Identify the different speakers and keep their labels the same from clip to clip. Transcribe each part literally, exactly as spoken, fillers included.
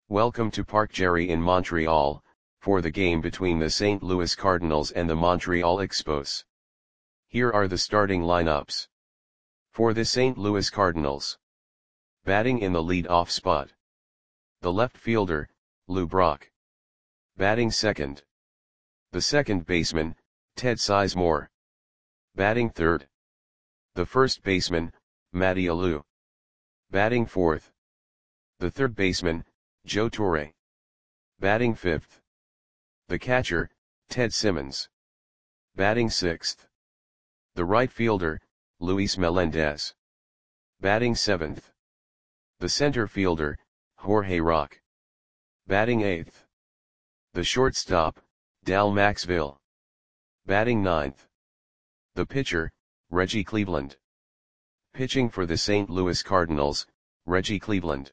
Speaker 1: Welcome to Parc Jerry in Montreal, for the game between the Saint Louis Cardinals and the Montreal Expos. Here are the starting lineups. For the Saint Louis Cardinals. Batting in the lead-off spot. The left fielder, Lou Brock. Batting second. The second baseman, Ted Sizemore. Batting third. The first baseman, Matty Alou. Batting fourth. The third baseman, Joe Torre. Batting fifth. The catcher, Ted Simmons. Batting sixth. The right fielder, Luis Melendez. Batting seventh. The center fielder, Jorge Rock. Batting eighth. The shortstop, Dal Maxville. Batting ninth. The pitcher, Reggie Cleveland. Pitching for the Saint Louis Cardinals, Reggie Cleveland.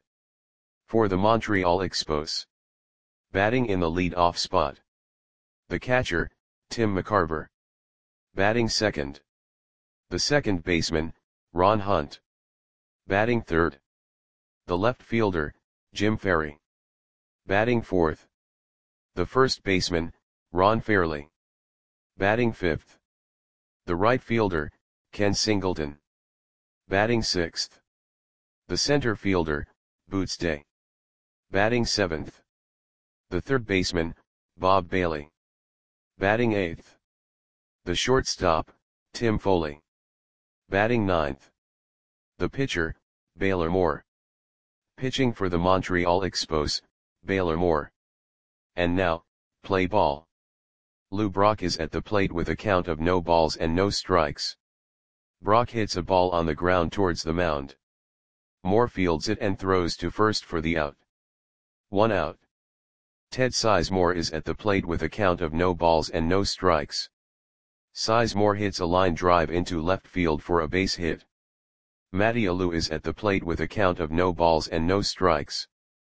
Speaker 1: For the Montreal Expos. Batting in the lead-off spot. The catcher, Tim McCarver. Batting second. The second baseman, Ron Hunt. Batting third. The left fielder, Jim Ferry. Batting fourth. The first baseman, Ron Fairly. Batting fifth. The right fielder, Ken Singleton. Batting sixth. The center fielder, Boots Day. Batting seventh. The third baseman, Bob Bailey. Batting eighth. The shortstop, Tim Foley. Batting ninth. The pitcher, Baylor Moore. Pitching for the Montreal Expos, Baylor Moore. And now, play ball. Lou Brock is at the plate with a count of no balls and no strikes. Brock hits a ball on the ground towards the mound. Moore fields it and throws to first for the out. One out. Ted Sizemore is at the plate with a count of no balls and no strikes. Sizemore hits a line drive into left field for a base hit. Matty Alou is at the plate with a count of no balls and no strikes.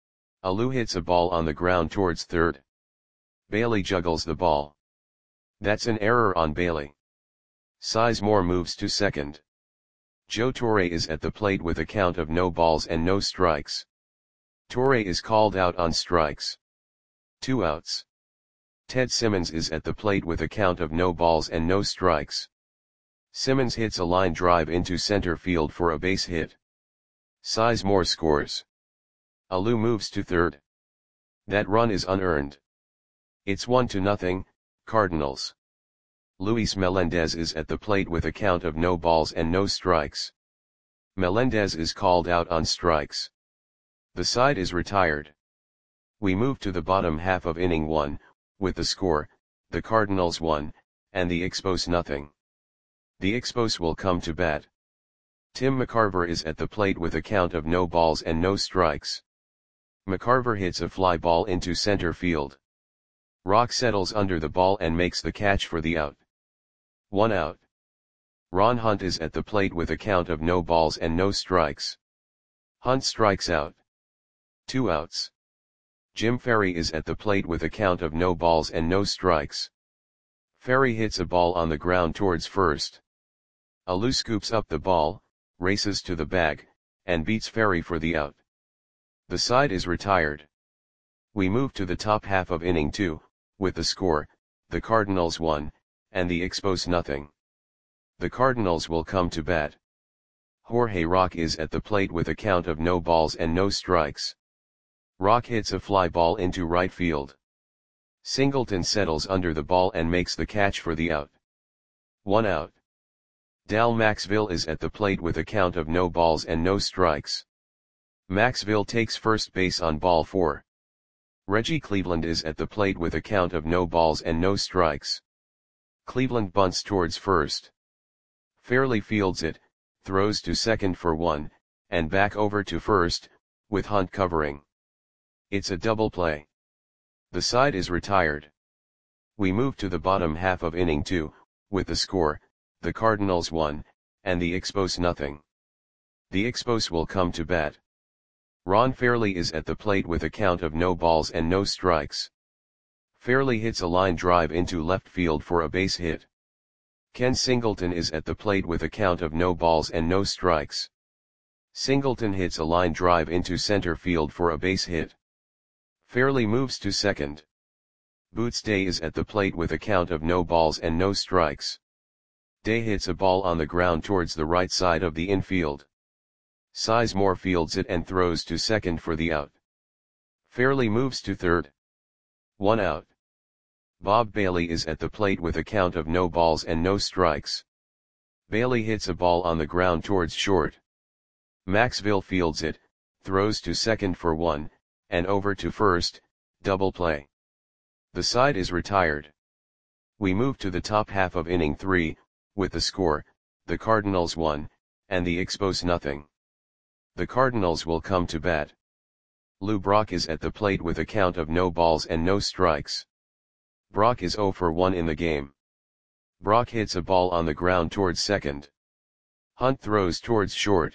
Speaker 1: Alou hits a ball on the ground towards third. Bailey juggles the ball. That's an error on Bailey. Sizemore moves to second. Joe Torre is at the plate with a count of no balls and no strikes. Torre is called out on strikes. Two outs. Ted Simmons is at the plate with a count of no balls and no strikes. Simmons hits a line drive into center field for a base hit. Sizemore scores. Alou moves to third. That run is unearned. It's one to nothing, Cardinals. Luis Melendez is at the plate with a count of no balls and no strikes. Melendez is called out on strikes. The side is retired. We move to the bottom half of inning one, with the score, the Cardinals one, and the Expos nothing. The Expos will come to bat. Tim McCarver is at the plate with a count of no balls and no strikes. McCarver hits a fly ball into center field. Rock settles under the ball and makes the catch for the out. One out. Ron Hunt is at the plate with a count of no balls and no strikes. Hunt strikes out. Two outs. Jim Ferry is at the plate with a count of no balls and no strikes. Ferry hits a ball on the ground towards first. Alou scoops up the ball, races to the bag, and beats Ferry for the out. The side is retired. We move to the top half of inning two, with the score, the Cardinals one, and the Expos nothing. The Cardinals will come to bat. Jorge Rock is at the plate with a count of no balls and no strikes. Rock hits a fly ball into right field. Singleton settles under the ball and makes the catch for the out. One out. Dal Maxville is at the plate with a count of no balls and no strikes. Maxville takes first base on ball four. Reggie Cleveland is at the plate with a count of no balls and no strikes. Cleveland bunts towards first. Fairly fields it, throws to second for one, and back over to first, with Hunt covering. It's a double play. The side is retired. We move to the bottom half of inning two, with the score, the Cardinals one, and the Expos nothing. The Expos will come to bat. Ron Fairly is at the plate with a count of no balls and no strikes. Fairly hits a line drive into left field for a base hit. Ken Singleton is at the plate with a count of no balls and no strikes. Singleton hits a line drive into center field for a base hit. Fairly moves to second. Boots Day is at the plate with a count of no balls and no strikes. Day hits a ball on the ground towards the right side of the infield. Sizemore fields it and throws to second for the out. Fairly moves to third. One out. Bob Bailey is at the plate with a count of no balls and no strikes. Bailey hits a ball on the ground towards short. Maxville fields it, throws to second for one, and over to first, double play. The side is retired. We move to the top half of inning three, with the score, the Cardinals one, and the Expos nothing. The Cardinals will come to bat. Lou Brock is at the plate with a count of no balls and no strikes. Brock is zero for one in the game. Brock hits a ball on the ground towards second. Hunt throws towards short.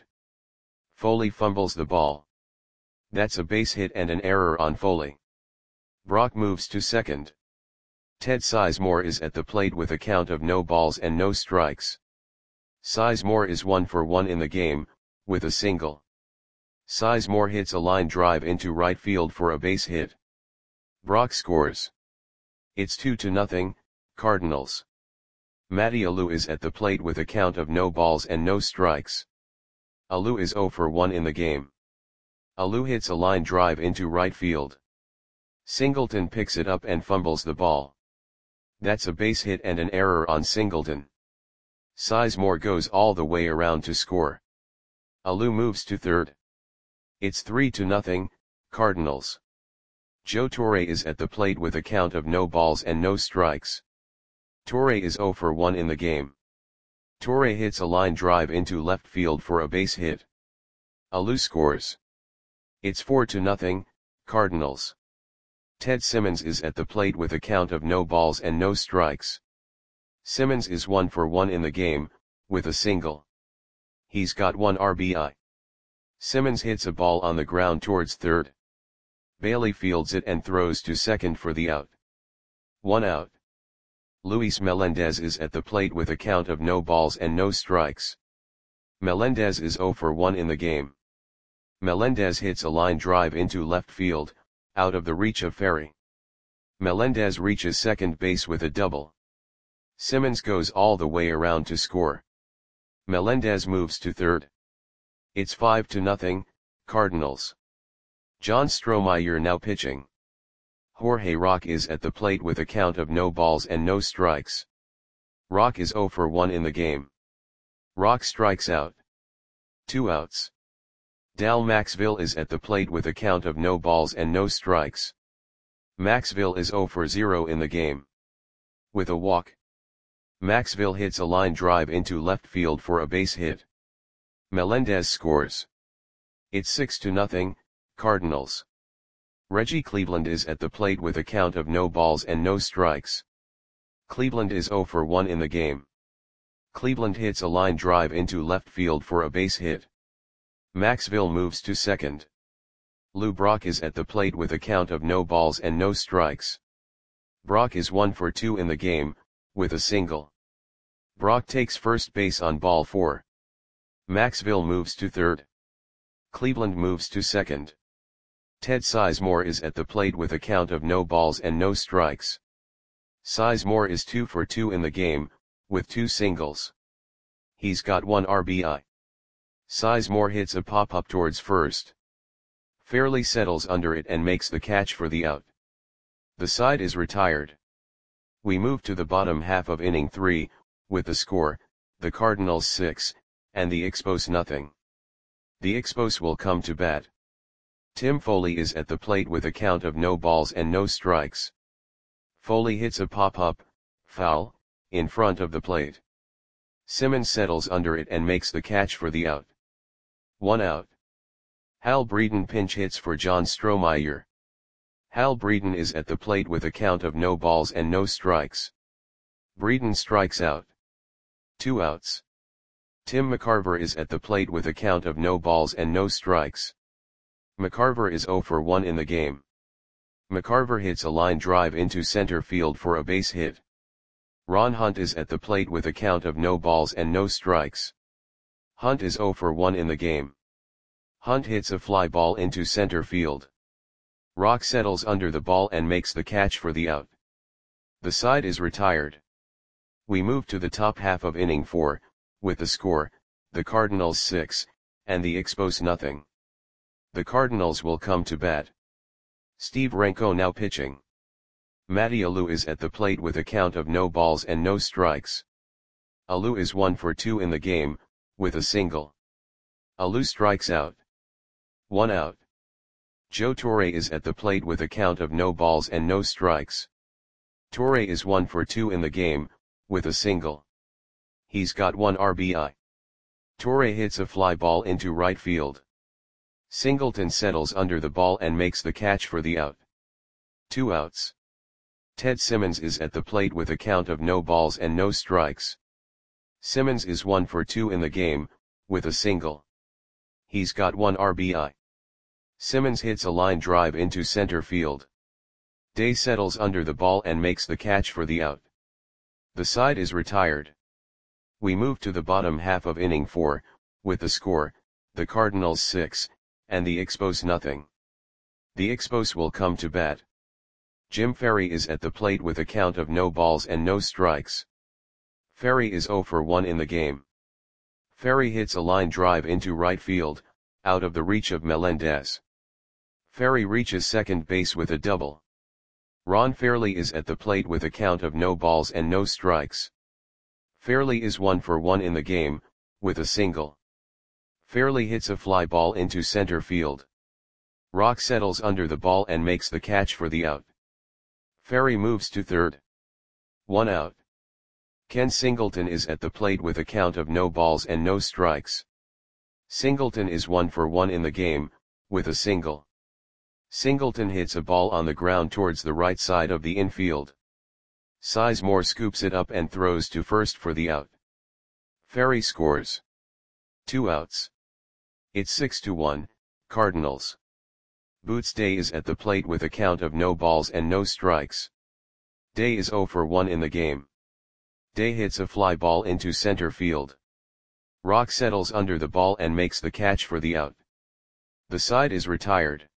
Speaker 1: Foley fumbles the ball. That's a base hit and an error on Foley. Brock moves to second. Ted Sizemore is at the plate with a count of no balls and no strikes. Sizemore is one for one in the game, with a single. Sizemore hits a line drive into right field for a base hit. Brock scores. It's two to nothing, Cardinals. Matty Alou is at the plate with a count of no balls and no strikes. Alou is zero for one in the game. Alou hits a line drive into right field. Singleton picks it up and fumbles the ball. That's a base hit and an error on Singleton. Sizemore goes all the way around to score. Alou moves to third. It's three to nothing, Cardinals. Joe Torre is at the plate with a count of no balls and no strikes. Torre is zero for one in the game. Torre hits a line drive into left field for a base hit. Alou scores. It's four to nothing, Cardinals. Ted Simmons is at the plate with a count of no balls and no strikes. Simmons is one for one in the game, with a single. He's got one R B I. Simmons hits a ball on the ground towards third. Bailey fields it and throws to second for the out. One out. Luis Melendez is at the plate with a count of no balls and no strikes. Melendez is zero for one in the game. Melendez hits a line drive into left field, out of the reach of Ferry. Melendez reaches second base with a double. Simmons goes all the way around to score. Melendez moves to third. It's five to nothing, Cardinals. John Strohmeyer now pitching. Jorge Rock is at the plate with a count of no balls and no strikes. Rock is zero for one in the game. Rock strikes out. Two outs. Dal Maxville is at the plate with a count of no balls and no strikes. Maxville is zero for zero in the game. With a walk. Maxville hits a line drive into left field for a base hit. Melendez scores. It's six to nothing, Cardinals. Reggie Cleveland is at the plate with a count of no balls and no strikes. Cleveland is zero for one in the game. Cleveland hits a line drive into left field for a base hit. Maxville moves to second. Lou Brock is at the plate with a count of no balls and no strikes. Brock is one for two in the game, with a single. Brock takes first base on ball four. Maxville moves to third. Cleveland moves to second. Ted Sizemore is at the plate with a count of no balls and no strikes. Sizemore is two for two in the game, with two singles. He's got one R B I. Sizemore hits a pop-up towards first. Fairly settles under it and makes the catch for the out. The side is retired. We move to the bottom half of inning three, with the score, the Cardinals six, and the Expos nothing. The Expos will come to bat. Tim Foley is at the plate with a count of no balls and no strikes. Foley hits a pop-up, foul, in front of the plate. Simmons settles under it and makes the catch for the out. One out. Hal Breeden pinch hits for John Strohmeyer. Hal Breeden is at the plate with a count of no balls and no strikes. Breeden strikes out. Two outs. Tim McCarver is at the plate with a count of no balls and no strikes. McCarver is zero for one in the game. McCarver hits a line drive into center field for a base hit. Ron Hunt is at the plate with a count of no balls and no strikes. Hunt is zero for one in the game. Hunt hits a fly ball into center field. Rock settles under the ball and makes the catch for the out. The side is retired. We move to the top half of inning four, with the score, the Cardinals six, and the Expos nothing. The Cardinals will come to bat. Steve Renko now pitching. Matty Alou is at the plate with a count of no balls and no strikes. Alou is one for two in the game, with a single. Alou strikes out. One out. Joe Torre is at the plate with a count of no balls and no strikes. Torre is one for two in the game, with a single. He's got one R B I. Torre hits a fly ball into right field. Singleton settles under the ball and makes the catch for the out. Two outs. Ted Simmons is at the plate with a count of no balls and no strikes. Simmons is one for two in the game, with a single. He's got one R B I. Simmons hits a line drive into center field. Day settles under the ball and makes the catch for the out. The side is retired. We move to the bottom half of inning four, with the score, the Cardinals six, and the Expos nothing. The Expos will come to bat. Jim Ferry is at the plate with a count of no balls and no strikes. Ferry is zero for one in the game. Ferry hits a line drive into right field, out of the reach of Melendez. Ferry reaches second base with a double. Ron Fairley is at the plate with a count of no balls and no strikes. Fairley is one for one in the game, with a single. Fairley hits a fly ball into center field. Rock settles under the ball and makes the catch for the out. Ferry moves to third. One out. Ken Singleton is at the plate with a count of no balls and no strikes. Singleton is one for one in the game, with a single. Singleton hits a ball on the ground towards the right side of the infield. Sizemore scoops it up and throws to first for the out. Ferry scores. Two outs. It's six to one, Cardinals. Boots Day is at the plate with a count of no balls and no strikes. Day is zero for one in the game. Day hits a fly ball into center field. Rock settles under the ball and makes the catch for the out. The side is retired.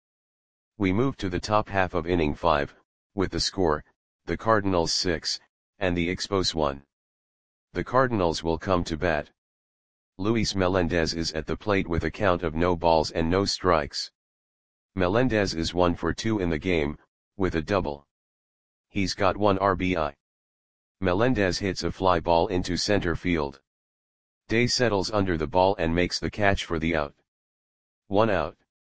Speaker 1: We move to the top half of inning five, with the score, the Cardinals six, and the Expos one. The Cardinals will come to bat. Luis Melendez is at the plate with a count of no balls and no strikes. Melendez is one for two in the game, with a double. He's got one R B I. Melendez hits a fly ball into center field. Day settles under the ball and makes the catch for the out. One out.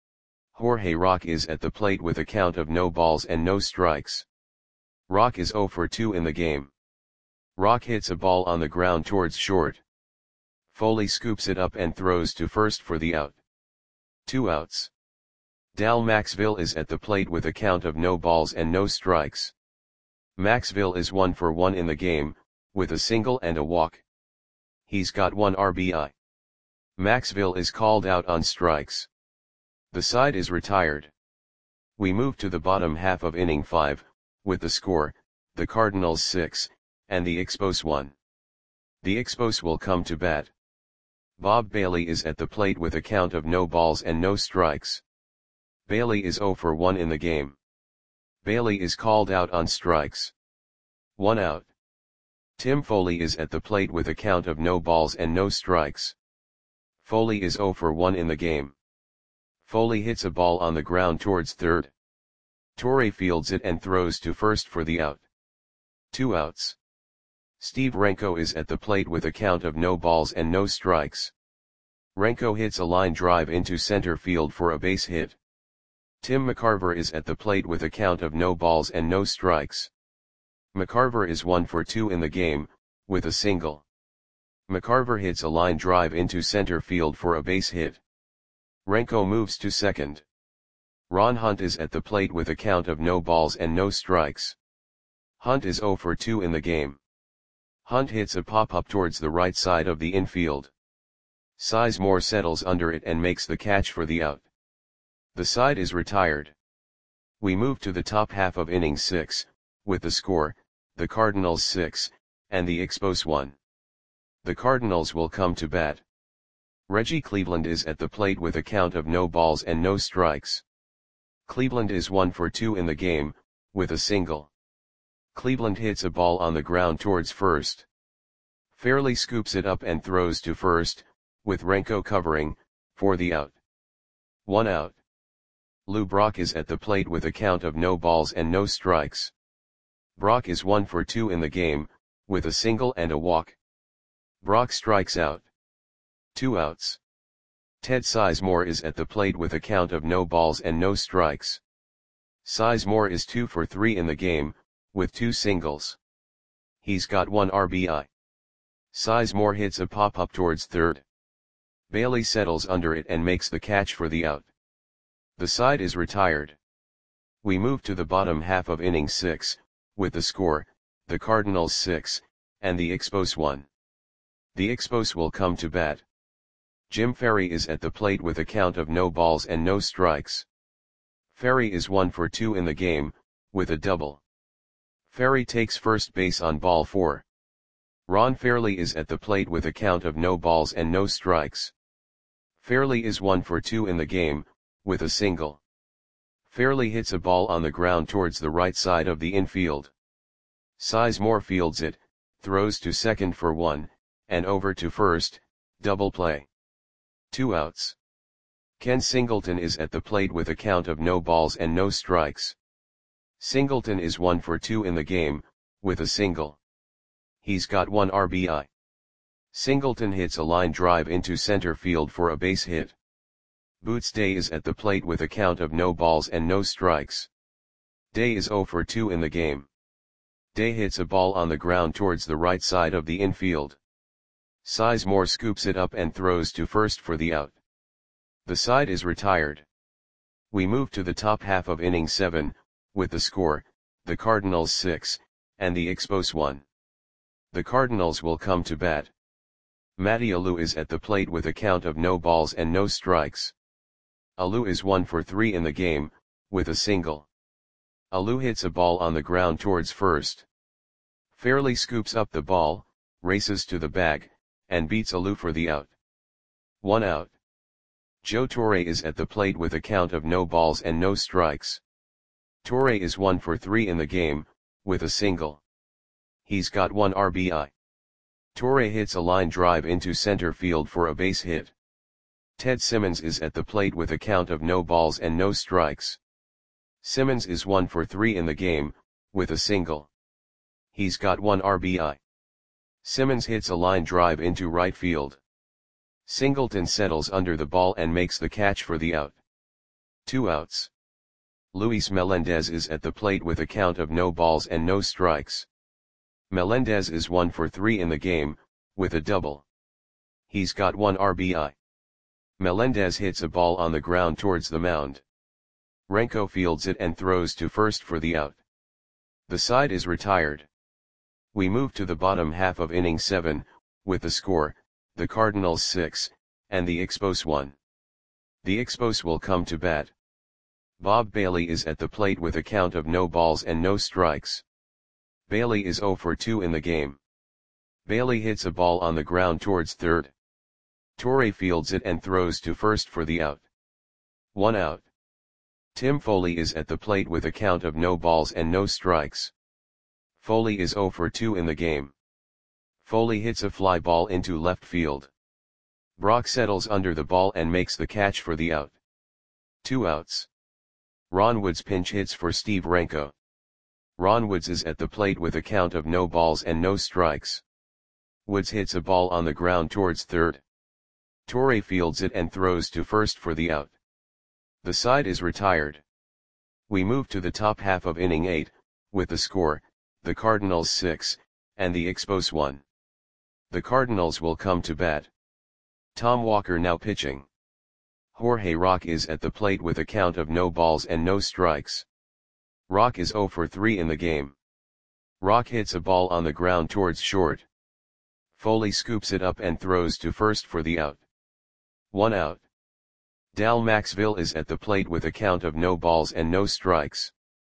Speaker 1: Jorge Rock is at the plate with a count of no balls and no strikes. Rock is zero for two in the game. Rock hits a ball on the ground towards short. Foley scoops it up and throws to first for the out. Two outs. Dal Maxville is at the plate with a count of no balls and no strikes. Maxville is one for one in the game, with a single and a walk. He's got one R B I. Maxville is called out on strikes. The side is retired. We move to the bottom half of inning five, with the score, the Cardinals six, and the Expos one. The Expos will come to bat. Bob Bailey is at the plate with a count of no balls and no strikes. Bailey is zero for one in the game. Bailey is called out on strikes. One out. Tim Foley is at the plate with a count of no balls and no strikes. Foley is zero for one in the game. Foley hits a ball on the ground towards third. Torre fields it and throws to first for the out. Two outs. Steve Renko is at the plate with a count of no balls and no strikes. Renko hits a line drive into center field for a base hit. Tim McCarver is at the plate with a count of no balls and no strikes. McCarver is one for two in the game, with a single. McCarver hits a line drive into center field for a base hit. Renko moves to second. Ron Hunt is at the plate with a count of no balls and no strikes. Hunt is zero for two in the game. Hunt hits a pop-up towards the right side of the infield. Sizemore settles under it and makes the catch for the out. The side is retired. We move to the top half of inning six, with the score, the Cardinals six, and the Expos one. The Cardinals will come to bat. Reggie Cleveland is at the plate with a count of no balls and no strikes. Cleveland is one for two in the game, with a single. Cleveland hits a ball on the ground towards first. Fairley scoops it up and throws to first, with Renko covering, for the out. One out. Lou Brock is at the plate with a count of no balls and no strikes. Brock is one for two in the game, with a single and a walk. Brock strikes out. Two outs. Ted Sizemore is at the plate with a count of no balls and no strikes. Sizemore is two for three in the game, with two singles. He's got one R B I. Sizemore hits a pop-up towards third. Bailey settles under it and makes the catch for the out. The side is retired. We move to the bottom half of inning six, with the score, the Cardinals six, and the Expos one. The Expos will come to bat. Jim Ferry is at the plate with a count of no balls and no strikes. Ferry is one for two in the game, with a double. Ferry takes first base on ball four. Ron Fairly is at the plate with a count of no balls and no strikes. Fairly is one for two in the game, with a single. Fairly hits a ball on the ground towards the right side of the infield. Sizemore fields it, throws to second for one, and over to first, double play. Two outs. Ken Singleton is at the plate with a count of no balls and no strikes. Singleton is one for two in the game, with a single. He's got one R B I. Singleton hits a line drive into center field for a base hit. Boots Day is at the plate with a count of no balls and no strikes. Day is zero for two in the game. Day hits a ball on the ground towards the right side of the infield. Sizemore scoops it up and throws to first for the out. The side is retired. We move to the top half of inning seven, with the score, the Cardinals six, and the Expos one. The Cardinals will come to bat. Matty Alou is at the plate with a count of no balls and no strikes. Alou is one for three in the game, with a single. Alou hits a ball on the ground towards first. Fairly scoops up the ball, races to the bag, and beats Alou for the out. One out. Joe Torre is at the plate with a count of no balls and no strikes. Torre is one for three in the game, with a single. He's got one R B I. Torre hits a line drive into center field for a base hit. Ted Simmons is at the plate with a count of no balls and no strikes. Simmons is one for three in the game, with a single. He's got one R B I. Simmons hits a line drive into right field. Singleton settles under the ball and makes the catch for the out. Two outs. Luis Melendez is at the plate with a count of no balls and no strikes. Melendez is one for three in the game, with a double. He's got one R B I. Melendez hits a ball on the ground towards the mound. Renko fields it and throws to first for the out. The side is retired. We move to the bottom half of inning seven, with the score, the Cardinals six, and the Expos one. The Expos will come to bat. Bob Bailey is at the plate with a count of no balls and no strikes. Bailey is zero for two in the game. Bailey hits a ball on the ground towards third. Torre fields it and throws to first for the out. One out. Tim Foley is at the plate with a count of no balls and no strikes. Foley is zero for two in the game. Foley hits a fly ball into left field. Brock settles under the ball and makes the catch for the out. Two outs. Ron Woods pinch hits for Steve Renko. Ron Woods is at the plate with a count of no balls and no strikes. Woods hits a ball on the ground towards third. Torre fields it and throws to first for the out. The side is retired. We move to the top half of inning eight, with the score, the Cardinals six, and the Expos one. The Cardinals will come to bat. Tom Walker now pitching. Jorge Rock is at the plate with a count of no balls and no strikes. Rock is zero for three in the game. Rock hits a ball on the ground towards short. Foley scoops it up and throws to first for the out. One out. Dal Maxville is at the plate with a count of no balls and no strikes.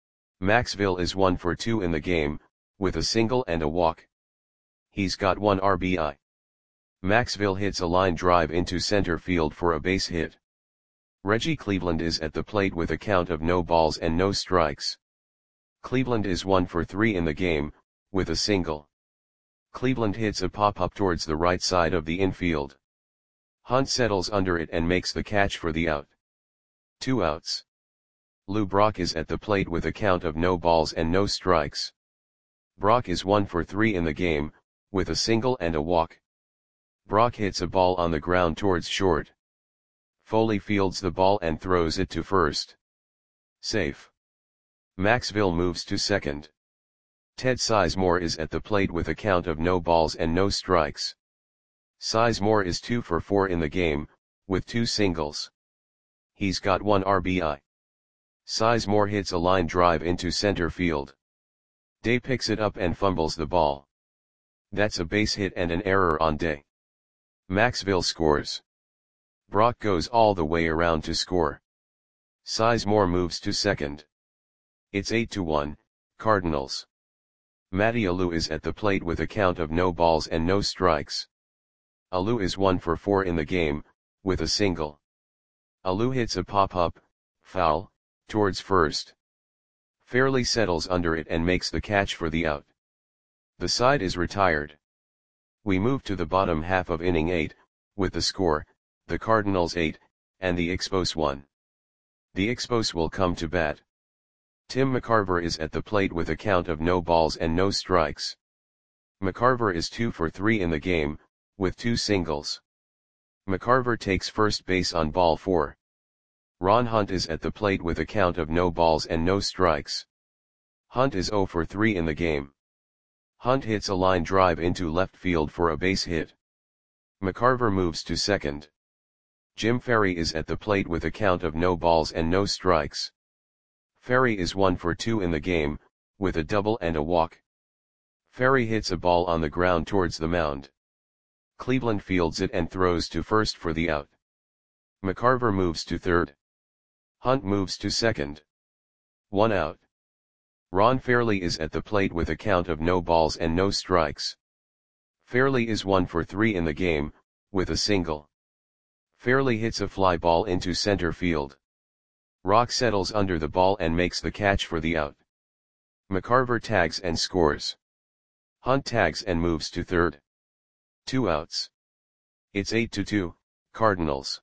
Speaker 1: Maxville is one for two in the game, with a single and a walk. He's got one R B I. Maxville hits a line drive into center field for a base hit. Reggie Cleveland is at the plate with a count of no balls and no strikes. Cleveland is one for three in the game, with a single. Cleveland hits a pop-up towards the right side of the infield. Hunt settles under it and makes the catch for the out. Two outs. Lou Brock is at the plate with a count of no balls and no strikes. Brock is one for three in the game, with a single and a walk. Brock hits a ball on the ground towards short. Foley fields the ball and throws it to first. Safe. Maxville moves to second. Ted Sizemore is at the plate with a count of no balls and no strikes. Sizemore is two for four in the game, with two singles. He's got one R B I. Sizemore hits a line drive into center field. Day picks it up and fumbles the ball. That's a base hit and an error on Day. Maxville scores. Brock goes all the way around to score. Sizemore moves to second. It's eight to one, Cardinals. Matty Alou is at the plate with a count of no balls and no strikes. Alou is one for four in the game, with a single. Alou hits a pop-up, foul, towards first. Fairley settles under it and makes the catch for the out. The side is retired. We move to the bottom half of inning eight, with the score, the Cardinals eight, and the Expos one. The Expos will come to bat. Tim McCarver is at the plate with a count of no balls and no strikes. McCarver is two for three in the game, with two singles. McCarver takes first base on ball four. Ron Hunt is at the plate with a count of no balls and no strikes. Hunt is zero for three in the game. Hunt hits a line drive into left field for a base hit. McCarver moves to second. Jim Ferry is at the plate with a count of no balls and no strikes. Ferry is one for two in the game, with a double and a walk. Ferry hits a ball on the ground towards the mound. Cleveland fields it and throws to first for the out. McCarver moves to third. Hunt moves to second. One out. Ron Fairley is at the plate with a count of no balls and no strikes. Fairley is one for three in the game, with a single. Fairley hits a fly ball into center field. Rock settles under the ball and makes the catch for the out. McCarver tags and scores. Hunt tags and moves to third. Two outs. It's eight to two, Cardinals.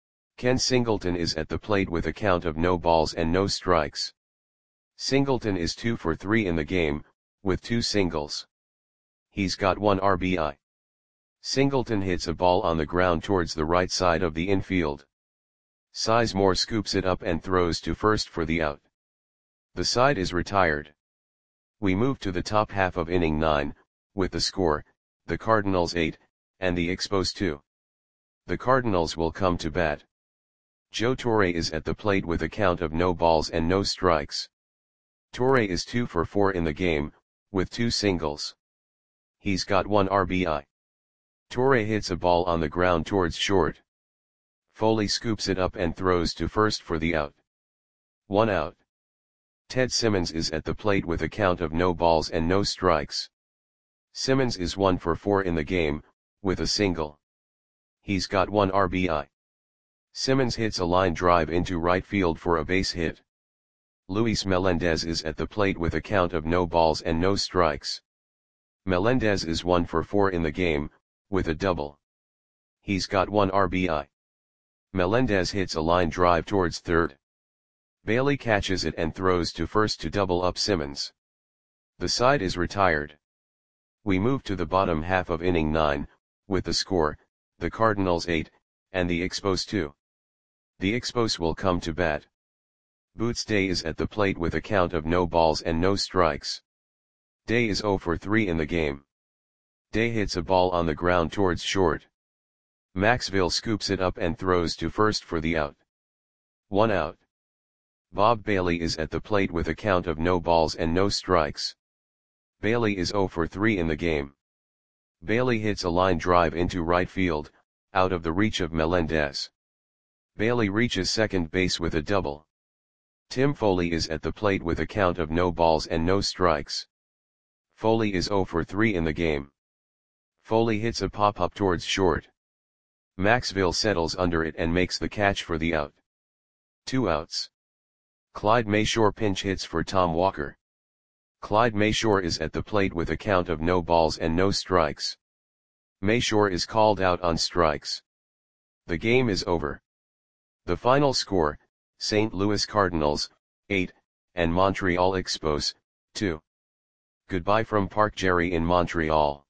Speaker 1: Ken Singleton is at the plate with a count of no balls and no strikes. Singleton is two for three in the game, with two singles. He's got one R B I. Singleton hits a ball on the ground towards the right side of the infield. Sizemore scoops it up and throws to first for the out. The side is retired. We move to the top half of inning nine, with the score, the Cardinals eight, and the Expos two. The Cardinals will come to bat. Joe Torre is at the plate with a count of no balls and no strikes. Torre is two for four in the game, with two singles. He's got one R B I. Torre hits a ball on the ground towards short. Foley scoops it up and throws to first for the out. One out. Ted Simmons is at the plate with a count of no balls and no strikes. Simmons is one for four in the game, with a single. He's got one R B I. Simmons hits a line drive into right field for a base hit. Luis Melendez is at the plate with a count of no balls and no strikes. Melendez is one for four in the game, with a double. He's got one R B I. Melendez hits a line drive towards third. Bailey catches it and throws to first to double up Simmons. The side is retired. We move to the bottom half of inning nine, with the score, the Cardinals eight, and the Expos two. The Expos will come to bat. Boots Day is at the plate with a count of no balls and no strikes. Day is zero for three in the game. Day hits a ball on the ground towards short. Maxville scoops it up and throws to first for the out. One out. Bob Bailey is at the plate with a count of no balls and no strikes. Bailey is zero for three in the game. Bailey hits a line drive into right field, out of the reach of Melendez. Bailey reaches second base with a double. Tim Foley is at the plate with a count of no balls and no strikes. Foley is zero for three in the game. Foley hits a pop-up towards short. Maxville settles under it and makes the catch for the out. Two outs. Clyde Mayshore pinch hits for Tom Walker. Clyde Mayshore is at the plate with a count of no balls and no strikes. Mayshore is called out on strikes. The game is over. The final score, Saint Louis Cardinals, eight, and Montreal Expos, two. Goodbye from Park Jerry in Montreal.